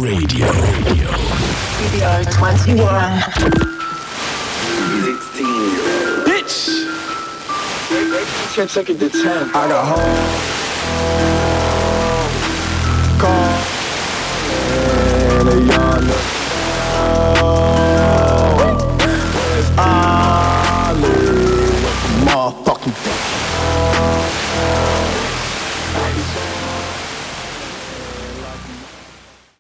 Radio. PBR 21. 16-year-old. Bitch! Take it to 10. I got home.